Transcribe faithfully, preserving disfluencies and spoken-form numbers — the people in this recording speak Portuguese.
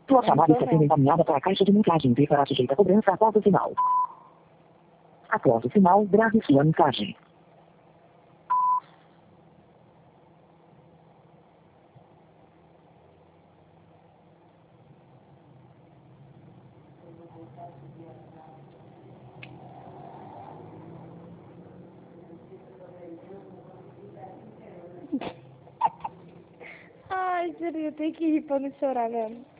Tua Não chamada tô está não. sendo encaminhada para a caixa de mensagem e será sujeita a cobrança após o sinal. Após o sinal, grave sua mensagem. Ai, seria, eu tenho que rir pra não chorar mesmo.